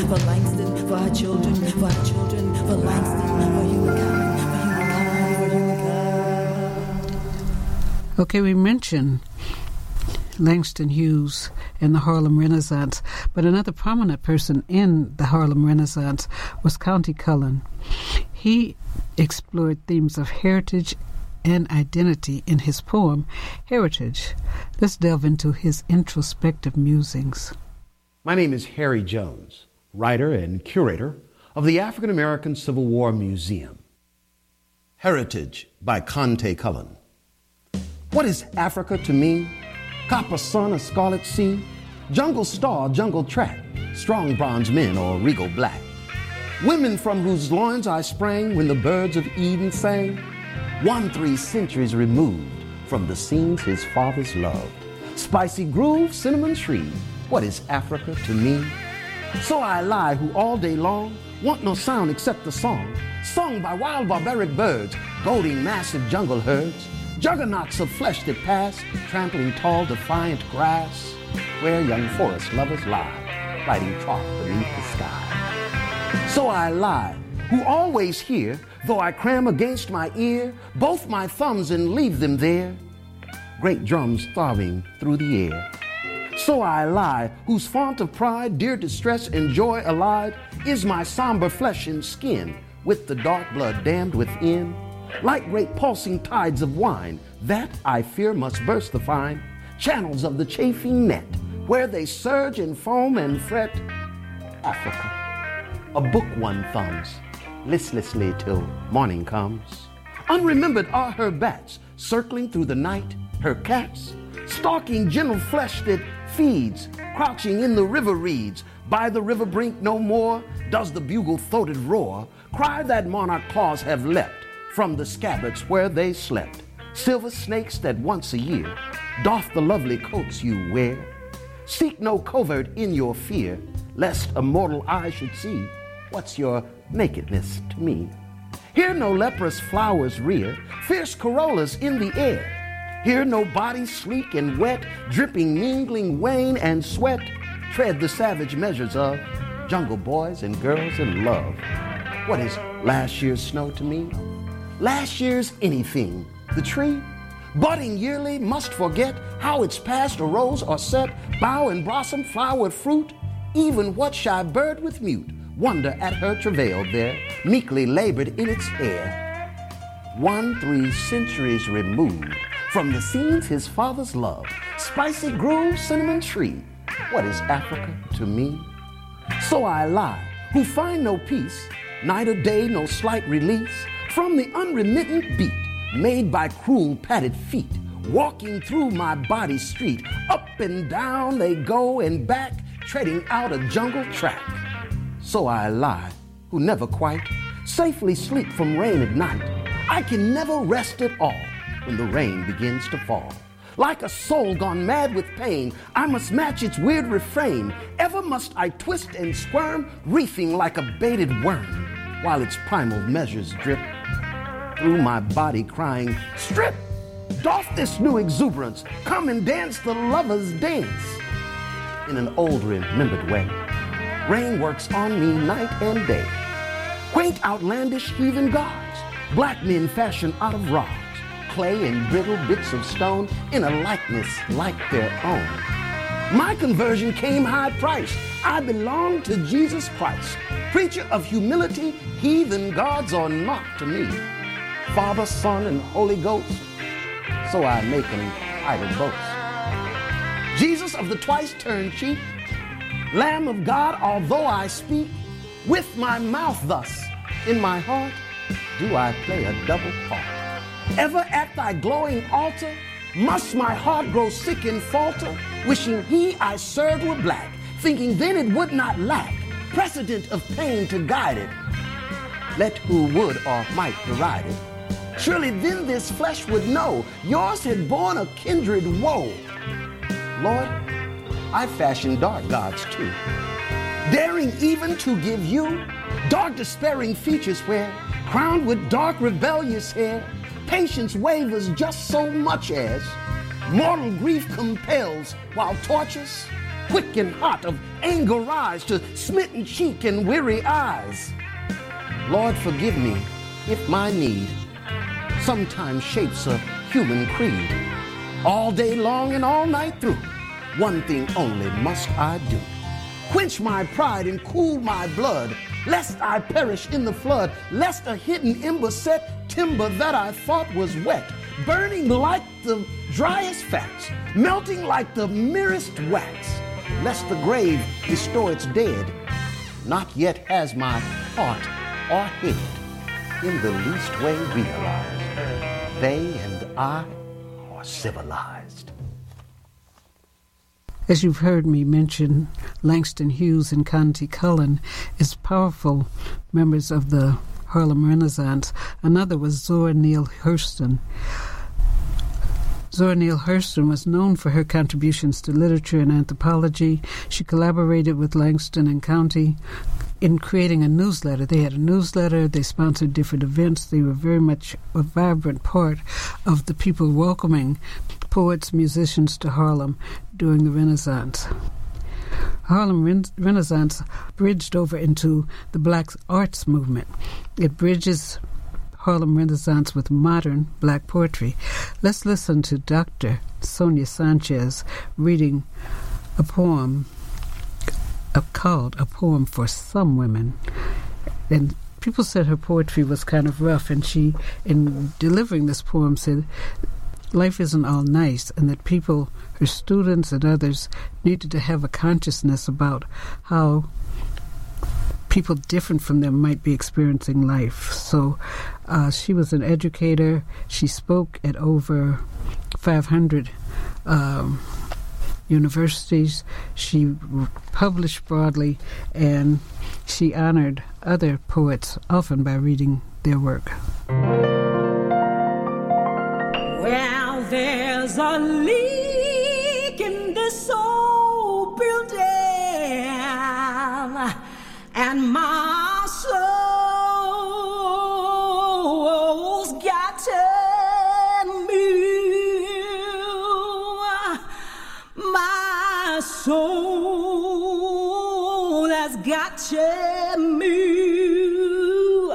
for Langston, for our children, for our children, for Langston, for humankind, for humankind, for humankind. Okay, we mentioned Langston Hughes and the Harlem Renaissance, but another prominent person in the Harlem Renaissance was Countee Cullen. He explored themes of heritage and identity in his poem, Heritage. Let's delve into his introspective musings. My name is Harry Jones, writer and curator of the African American Civil War Museum. Heritage by Countee Cullen. What is Africa to me? Copper sun, a scarlet sea, jungle star, jungle track, strong bronze men or regal black. Women from whose loins I sprang when the birds of Eden sang. 3 centuries removed from the scenes his fathers loved. Spicy groove, cinnamon tree, what is Africa to me? So I lie who all day long want no sound except the song, sung by wild barbaric birds, goading massive jungle herds, juggernauts of flesh that pass, trampling tall defiant grass, where young forest lovers lie, lighting trough beneath the sky. So I lie who always hear, though I cram against my ear both my thumbs and leave them there, great drums throbbing through the air. So I lie, whose font of pride, dear distress and joy allied, is my somber flesh and skin, with the dark blood dammed within, like great pulsing tides of wine, that I fear must burst the fine channels of the chafing net, where they surge and foam and fret. Africa, a book one thumbs, listlessly till morning comes. Unremembered are her bats, circling through the night, her cats, stalking gentle flesh that feeds, crouching in the river reeds. By the river brink no more does the bugle-throated roar cry that monarch claws have leapt from the scabbards where they slept. Silver snakes that once a year doff the lovely coats you wear. Seek no covert in your fear, lest a mortal eye should see what's your nakedness to me. Here no leprous flowers rear, fierce corollas in the air. Here no bodies sleek and wet, dripping, mingling wane and sweat, tread the savage measures of jungle boys and girls in love. What is last year's snow to me? Last year's anything. The tree, budding yearly, must forget how its past arose or set, bough and blossom, flowered fruit. Even what shy bird with mute wonder at her travail there, meekly labored in its hair. 3 centuries removed from the scenes his fathers loved, spicy grove, cinnamon tree, what is Africa to me? So I lie, who find no peace, night or day no slight release, from the unremittent beat made by cruel padded feet, walking through my body street, up and down they go and back, treading out a jungle track. So I lie, who never quite safely sleep from rain at night. I can never rest at all when the rain begins to fall. Like a soul gone mad with pain, I must match its weird refrain. Ever must I twist and squirm, reefing like a baited worm, while its primal measures drip through my body crying, strip! Doff this new exuberance, come and dance the lover's dance. In an old remembered way, rain works on me night and day. Quaint outlandish heathen gods, black men fashioned out of rods, clay and brittle bits of stone in a likeness like their own. My conversion came high priced. I belong to Jesus Christ. Preacher of humility, heathen gods are naught to me. Father, Son, and Holy Ghost, so I make an idle boast. Jesus of the twice-turned cheek, Lamb of God, although I speak with my mouth thus, in my heart do I play a double part. Ever at thy glowing altar must my heart grow sick and falter, wishing he I served were black, thinking then it would not lack precedent of pain to guide it. Let who would or might deride it. Surely then this flesh would know yours had borne a kindred woe. Lord, I fashioned dark gods too, daring even to give you dark despairing features where, crowned with dark rebellious hair, patience wavers just so much as mortal grief compels, while tortures quick and hot of anger rise to smitten cheek and weary eyes. Lord, forgive me if my need sometimes shapes a human creed. All day long and all night through, one thing only must I do. Quench my pride and cool my blood, lest I perish in the flood, lest a hidden ember set timber that I thought was wet, burning like the driest fats, melting like the merest wax, lest the grave bestow its dead. Not yet has my heart or head in the least way realized. They and I are civilized. As you've heard me mention, Langston Hughes and Conte Cullen is powerful members of the Harlem Renaissance. Another was Zora Neale Hurston. Zora Neale Hurston was known for her contributions to literature and anthropology. She collaborated with Langston and Conte in creating a newsletter. They had a newsletter. They sponsored different events. They were very much a vibrant part of the people welcoming poets, musicians to Harlem during the Renaissance. Harlem Renaissance bridged over into the Black arts movement. It bridges Harlem Renaissance with modern Black poetry. Let's listen to Dr. Sonia Sanchez reading a poem called A Poem for Some Women. And people said her poetry was kind of rough, and she, in delivering this poem, said life isn't all nice, and that people, her students and others, needed to have a consciousness about how people different from them might be experiencing life. So she was an educator. She spoke at over 500 universities. She published broadly, and she honored other poets, often by reading their work. Well, there's a leak in this old building, and my soul's got to move. My soul has got to move.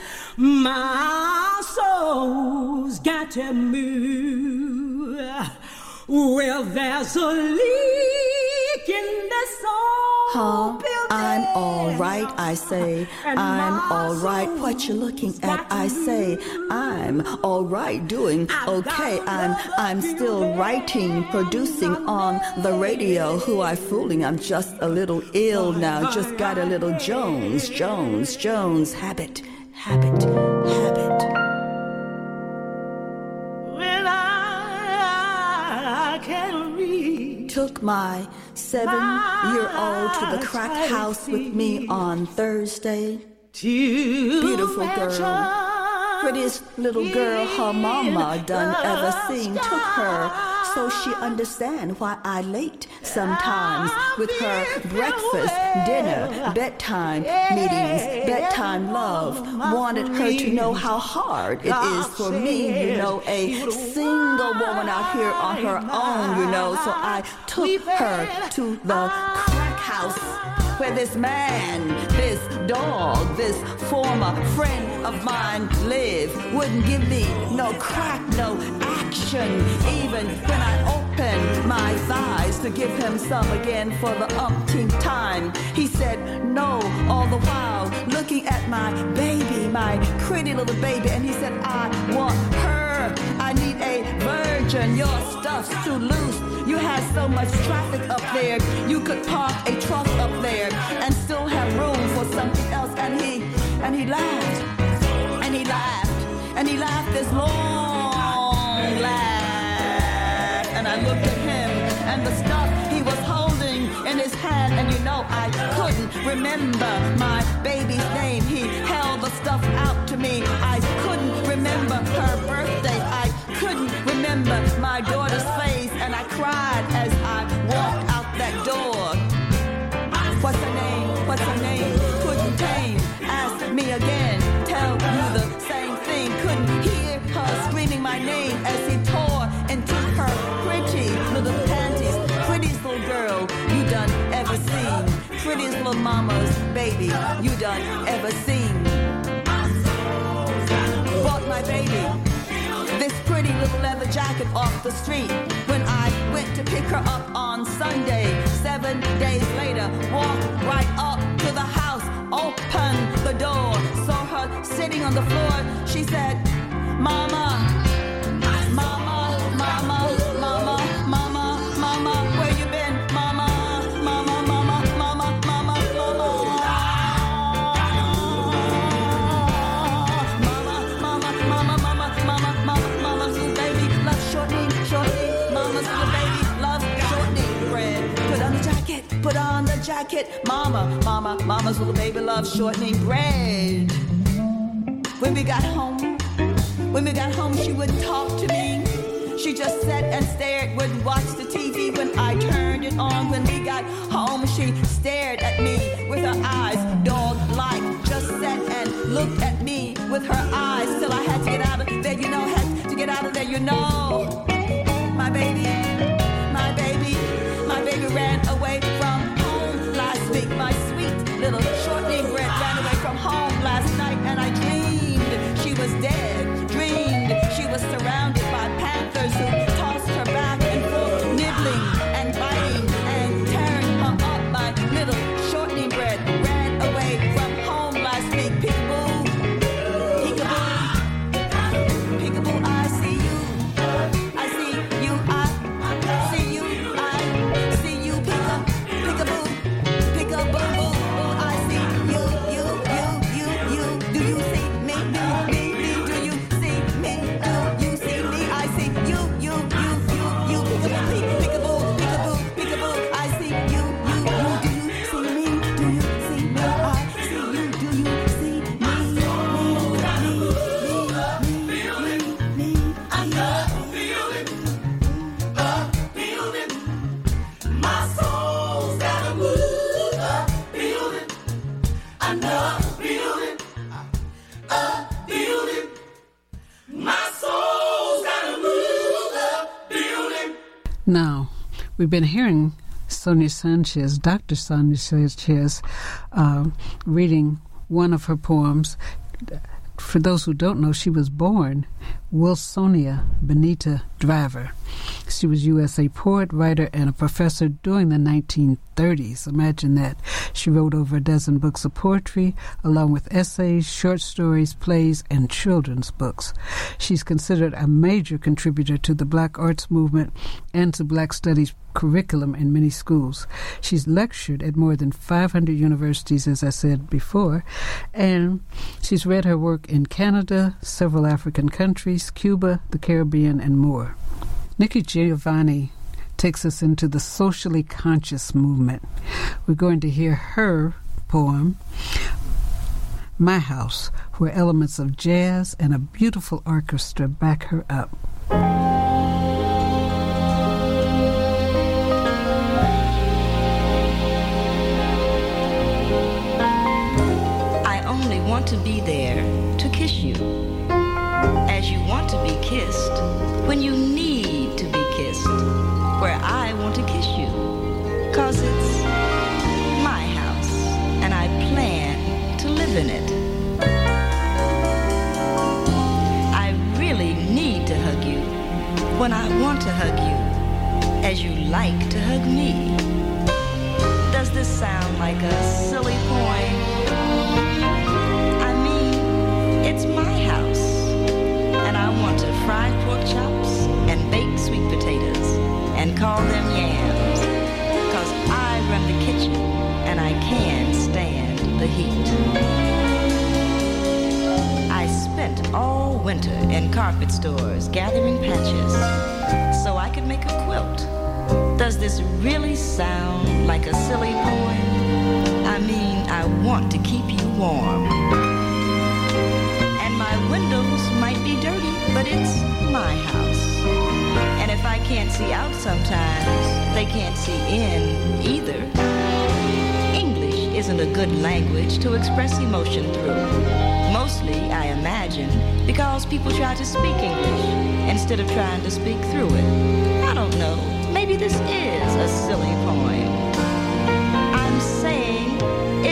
My soul's got to move. Well, there's a leak in this old building. I'm all right, I say. I'm all right. What you looking at, I say. I'm all right, doing okay. I'm still writing, producing on the radio. Who I fooling? I'm just a little ill now. Just got a little Jones. Habit. When I can read. Took my 7-year-old to the crack house with me on Thursday. Beautiful girl, prettiest little girl her mama done ever seen. Took her so she understand why I late sometimes with her breakfast, dinner, bedtime meetings, bedtime love. Wanted her to know how hard it is for me, a single woman out here on her own, So I took her to the crack house where this man, this dog, this former friend of mine lived. Wouldn't give me no crack, no action, even when I opened my thighs to give him some again for the umpteenth time. He said no, all the while looking at my baby, my pretty little baby, and he said, I want her. I need a virgin. Your stuff's too loose. You had so much traffic up there. You could park a truck up there and still have room for something else. And he laughed, and he laughed, and he laughed this long laugh. And I looked at him and the stuff he was holding in his hand, and I couldn't remember my baby's name. He held the stuff out to me. I couldn't remember her birthday. I couldn't remember my daughter's face, and I cried as I walked out that door. What's her name? What's her name? Couldn't tame. Ask me again. Tell you the same thing. Couldn't hear her screaming my name as he tore into her pretty little panties. Pretty little girl, you done mama's baby you done ever seen. Bought my baby this pretty little leather jacket off the street when I went to pick her up on Sunday. 7 days later, walked right up to the house, opened the door, saw her sitting on the floor. She said, Mama, Mama, Mama, Mama, Mama, Mama, where you been? Mama, Mama, Mama, Mama, Mama, Mama. Mama, Mama, Mama, Mama, Mama, Mama, Mama's little baby loves shortening, shortening. Mama's little baby loves shortening bread. Put on the jacket, put on the jacket. Mama, Mama, Mama's little baby loves shortening bread. When we got home, she wouldn't talk to me. She just sat and stared, wouldn't watch the TV when I turned it on. When we got home, she stared at me with her eyes, dog-like. Just sat and looked at me with her eyes till I had to get out of there, you know, had to get out of there, you know. My baby ran away from home last week. My sweet little shortening bread ran away from home last night, and I dreamed she was dead. Dreamed she was surrounded by panthers who tossed her back and forth, nibbling and biting and tearing her up. My little shortening bread ran away from home last week. Peekaboo, peekaboo, peekaboo, I see you. I see you, I see you, I see you, peekaboo, peekaboo, I see you, you. Do you see me? Do you see me? Do you see me? I see you, peekaboo, peekaboo, peekaboo, I see you, do you see me? Do you see me? I see you, do you see me? I know, feel it, my soul's gotta move, feel it, I know, feel it, my soul's gotta move, feel it. Now, we've been hearing Sonia Sanchez, Dr. Sonia Sanchez, reading one of her poems. For those who don't know, she was born Wilsonia Benita Driver. She was USA poet, writer, and a professor during the 1930s. Imagine that. She wrote over a dozen books of poetry, along with essays, short stories, plays, and children's books. She's considered a major contributor to the Black arts movement and to Black studies curriculum in many schools. She's lectured at more than 500 universities, as I said before, and she's read her work in Canada, several African countries, Cuba, the Caribbean, and more. Nikki Giovanni takes us into the socially conscious movement. We're going to hear her poem, My House, where elements of jazz and a beautiful orchestra back her up. I only want to be there to kiss you, as you want to be kissed when you need to be kissed, where I want to kiss you, 'cause it's my house and I plan to live in it. I really need to hug you when I want to hug you, as you like to hug me. Does this sound like a silly poem? I mean, it's my house, and I want to fry pork chops and bake sweet potatoes and call them yams, 'cause I run the kitchen and I can't stand the heat. I spent all winter in carpet stores gathering patches so I could make a quilt. Does this really sound like a silly poem? I mean, I want to keep you warm. And my windows might be dirty, but it's my house. And if I can't see out sometimes, they can't see in either. English isn't a good language to express emotion through. Mostly, I imagine, because people try to speak English instead of trying to speak through it. I don't know. Maybe this is a silly poem. I'm saying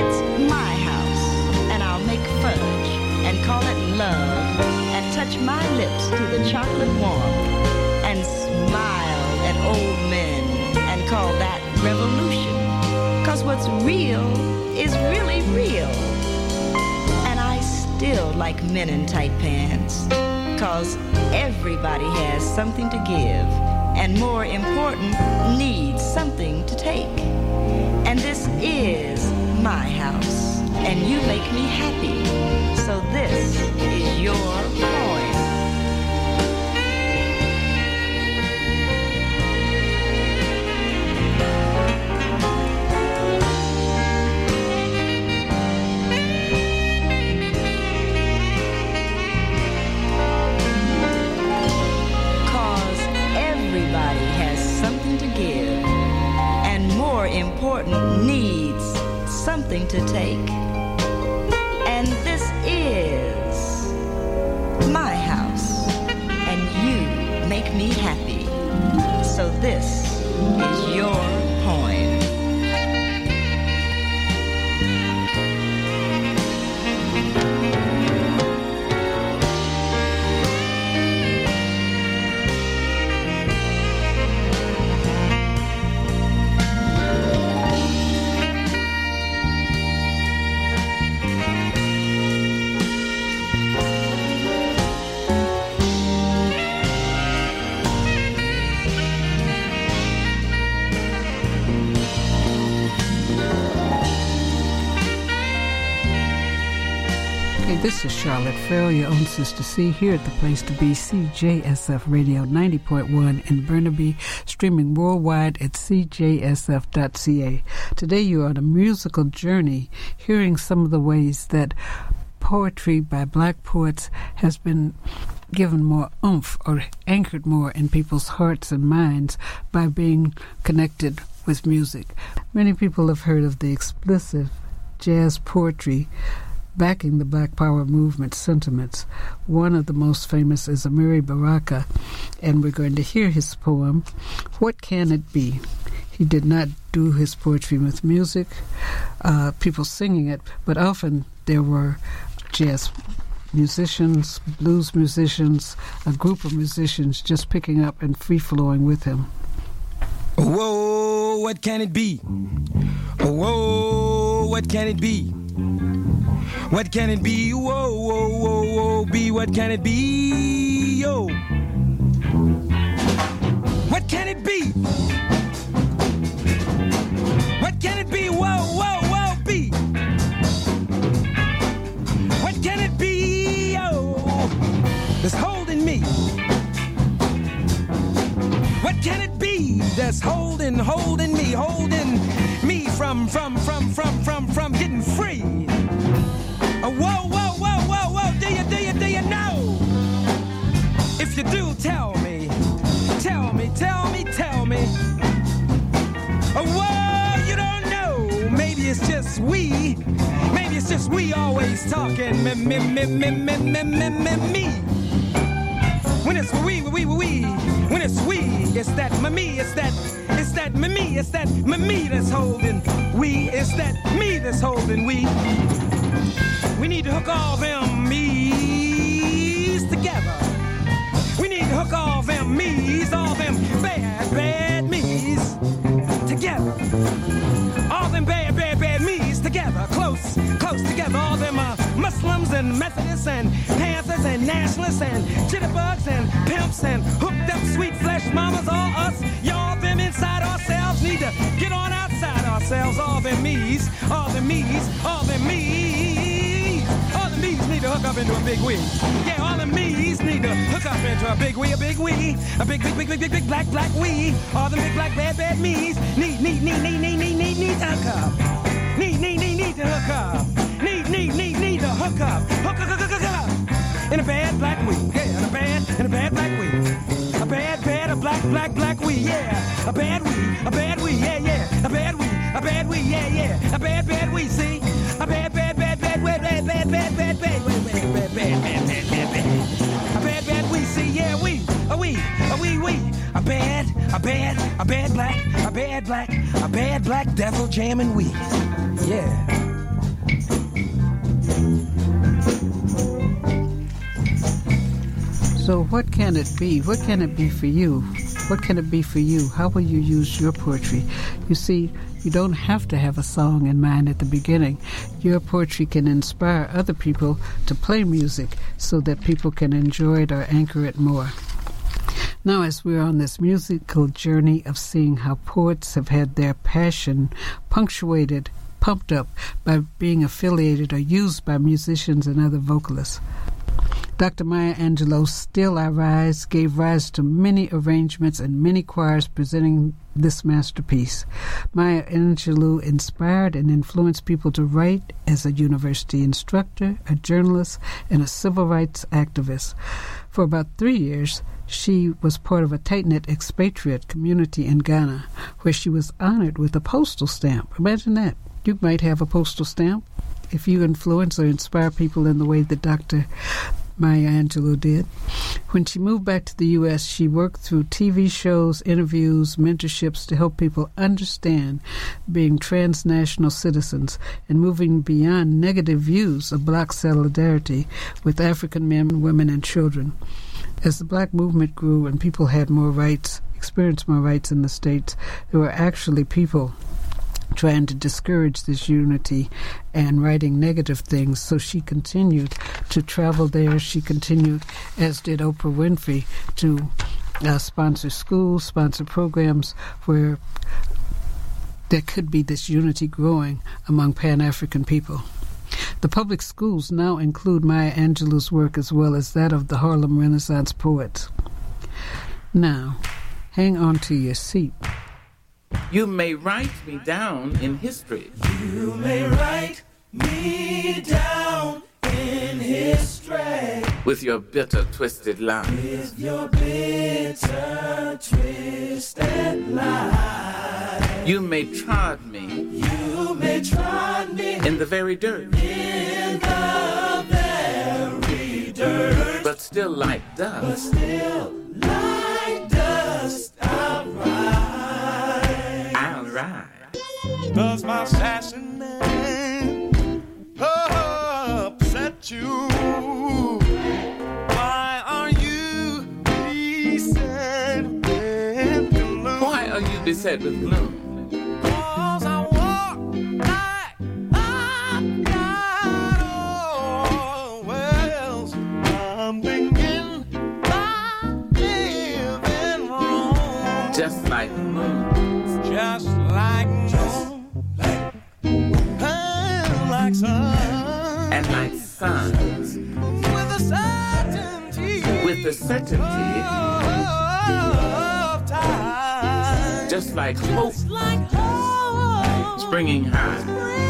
my lips to the chocolate warmth and smiled at old men and called that revolution. 'Cause what's real is really real. And I still like men in tight pants. 'Cause everybody has something to give, and more important, needs something to take. And this is my house, and you make me happy. So this is your poem. Important needs something to take, and this is my house, and you make me happy. So this is your poem. This is Charlotte Farrell, your own Sister C, here at the place to be, CJSF Radio 90.1 in Burnaby, streaming worldwide at cjsf.ca. Today you are on a musical journey, hearing some of the ways that poetry by black poets has been given more oomph or anchored more in people's hearts and minds by being connected with music. Many people have heard of the explicit jazz poetry backing the Black Power movement sentiments. One of the most famous is Amiri Baraka, and we're going to hear his poem, What Can It Be? He did not do his poetry with music, people singing it, but often there were jazz musicians, blues musicians, a group of musicians just picking up and free-flowing with him. Whoa, what can it be? Whoa, what can it be? What can it be? Whoa, whoa, whoa, whoa, be what can it be? Yo. What can it be? What can it be? Whoa, whoa, whoa, be. What can it be? Yo. That's holding me. What can it be that's holding me from getting free? Whoa, whoa, whoa, whoa, whoa, do you know? If you do, tell me. Whoa, you don't know. Maybe it's just we always talking me. When it's we, when it's we, it's that me, it's that me that's holding we, it's that me that's holding we. We need to hook all them me's together. We need to hook all them me's, all them bad me's together. All them bad me's together, close together. All them Muslims and Methodists and Panthers and Nationalists and jitterbugs and pimps and hooked up sweet flesh mamas, all us, y'all them inside ourselves need to get on outside ourselves. All them me's need to hook up into a big we. Yeah, all the me's need to hook up into a big we, a big black we. All the big black bad me's need to hook up. Need to hook up. Need to hook up. Hook up. In a bad black we. Yeah, in a bad black we. A black we. Yeah. A bad we. Yeah. A bad we. Yeah. A bad we. See. A bad we. See, yeah, we. A bad black devil jamming we. Yeah. what can it be? What can it be for you? What can it be for you? How will you use your poetry? You see, you don't have to have a song in mind at the beginning. Your poetry can inspire other people to play music so that people can enjoy it or anchor it more. Now, as we're on this musical journey of seeing how poets have had their passion pumped up by being affiliated or used by musicians and other vocalists, Dr. Maya Angelou's Still I Rise gave rise to many arrangements and many choirs presenting this masterpiece. Maya Angelou inspired and influenced people to write as a university instructor, a journalist, and a civil rights activist. For about 3 years, she was part of a tight-knit expatriate community in Ghana, where she was honored with a postal stamp. Imagine that. You might have a postal stamp if you influence or inspire people in the way that Dr. Maya Angelou did. When she moved back to the U.S., she worked through TV shows, interviews, mentorships to help people understand being transnational citizens and moving beyond negative views of black solidarity with African men, women, and children. As the black movement grew and people had more rights, experienced more rights in the States, there were actually people trying to discourage this unity and writing negative things. So she continued to travel there. She continued, as did Oprah Winfrey, to sponsor schools, sponsor programs where there could be this unity growing among Pan-African people. The public schools now include Maya Angelou's work as well as that of the Harlem Renaissance poets. Now, hang on to your seat. You may write me down in history. You may write me down in history. With your bitter, twisted lies. With your bitter, twisted lies. You may trod me. You may trod me. In the very dirt. In the very dirt. But still like dust. But still like dust, I'll rise. I'll rise. Does my sassy name upset you? Why are you beset with gloom? Why are you beset with gloom? 'Cause I walk like I've got all wells. I'm thinking I'm living wrong. Just like the moon. Just like like sun. And like suns. With the certainty of time. Just like hope. Springing high.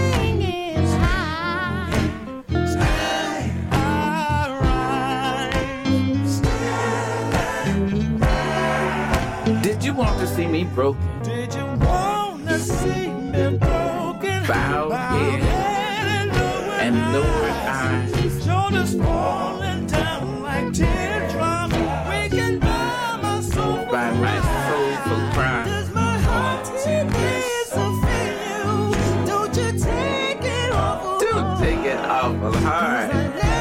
Did you want to see me broken? Did you want to see me broken? Bowed head and lowered eyes. Shoulders falling down like teardrops. Waking by my soul. By my soulful cry. Does my heart please feel you? Don't you take it awful. Don't take it awful hard.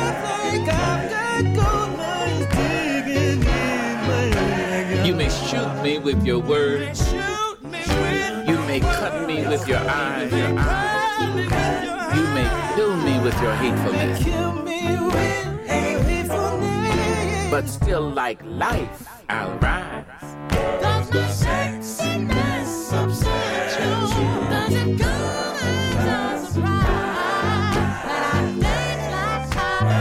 You may shoot me with your words. You may cut me with your eyes. You may kill me with your hatefulness. But still, like life, I'll rise. Does my sexiness upset you? Does it come as a surprise that I think like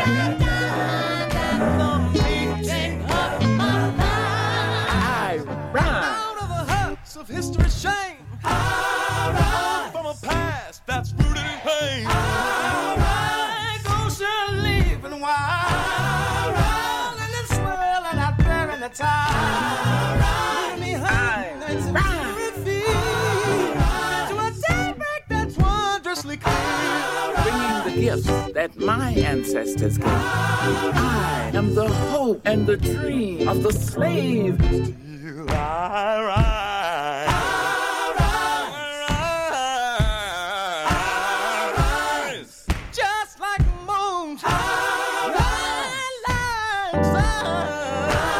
I'm the meeting of my life? I rise. Out of the huts of history's shame. I rise from a past that's rooted in pain. I rise. Ocean leaving wide. I rise. And it's swirling out there in the tide. I rise. Me home and spirit feel. To a daybreak that's wondrously clear. Bringing the gifts that my ancestors gave. I am the hope and the dream of the slave. Still I rise. Just like moons, like sun.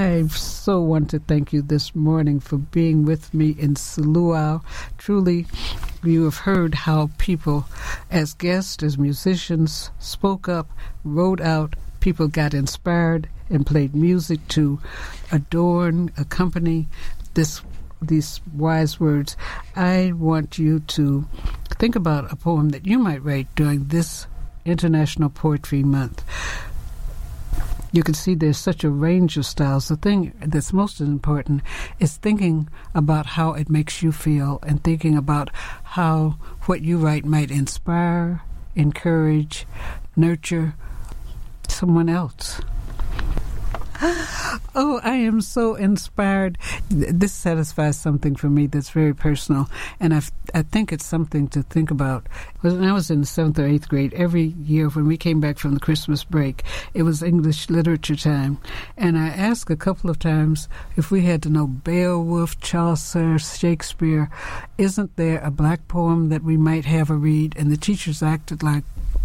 I so want to thank you this morning for being with me in Suluau. Truly, you have heard how people, as guests, as musicians, spoke up, wrote out, people got inspired and played music to adorn, accompany these wise words. I want you to think about a poem that you might write during this International Poetry Month. You can see there's such a range of styles. The thing that's most important is thinking about how it makes you feel and thinking about how what you write might inspire, encourage, nurture someone else. Oh, I am so inspired. This satisfies something for me that's very personal, and I think it's something to think about. When I was in the 7th or 8th grade, every year when we came back from the Christmas break, it was English literature time, and I asked a couple of times if we had to know Beowulf, Chaucer, Shakespeare, isn't there a black poem that we might have a read? And the teachers acted like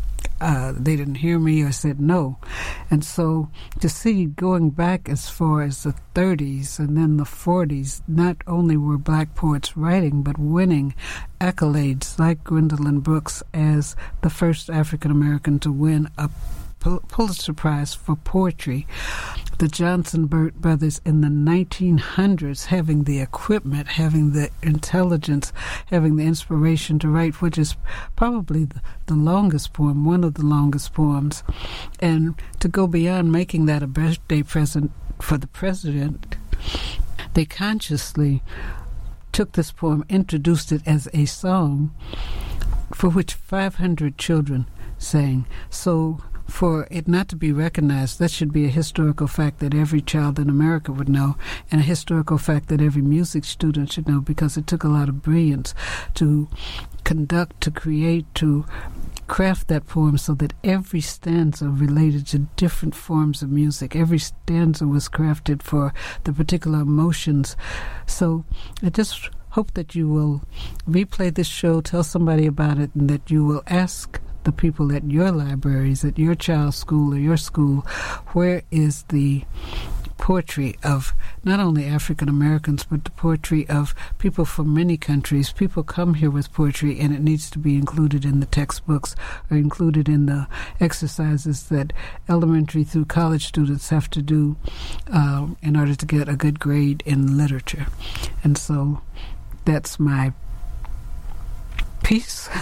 they didn't hear me or said no. And so to see going back as far as the 30s and then the 40s, not only were black poets writing but winning accolades like Gwendolyn Brooks as the first African American to win a Pulitzer Prize for poetry. The Johnson brothers in the 1900s having the equipment, having the intelligence, having the inspiration to write, which is probably the longest poem, one of the longest poems. And to go beyond making that a birthday present for the president, they consciously took this poem, introduced it as a song for which 500 children sang. So for it not to be recognized, that should be a historical fact that every child in America would know, and a historical fact that every music student should know, because it took a lot of brilliance to conduct, to create, to craft that poem so that every stanza related to different forms of music. Every stanza was crafted for the particular emotions. So I just hope that you will replay this show, tell somebody about it, and that you will ask the people at your libraries, at your child's school or your school, where is the poetry of not only African Americans, but the poetry of people from many countries. People come here with poetry, and it needs to be included in the textbooks or included in the exercises that elementary through college students have to do in order to get a good grade in literature. And so that's my piece,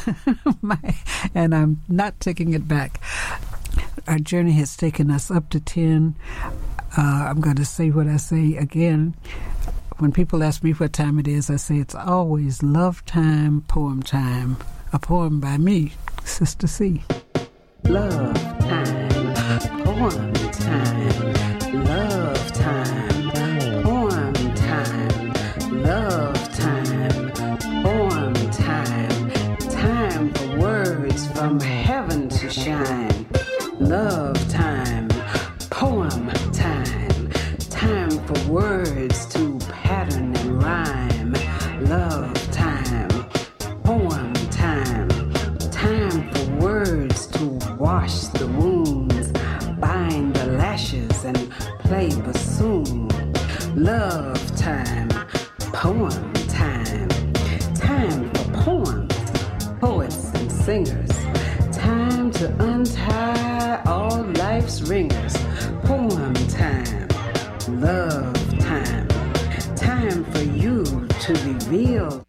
and I'm not taking it back. Our journey has taken us up to 10. I'm going to say what I say again. When people ask me what time it is, I say it's always love time, poem time. A poem by me, Sister C. Love time, poem time, love time, poem time, love time, poem time, time for words from heaven to shine. Love time, poem time, time for words to pattern and rhyme. Love time, poem time, time for words to wash the wounds, bind the lashes and play bassoon. Love time, poem time, time for poems, poets and singers. Time to untie all life's ringers. Poem time, love time, time for you to reveal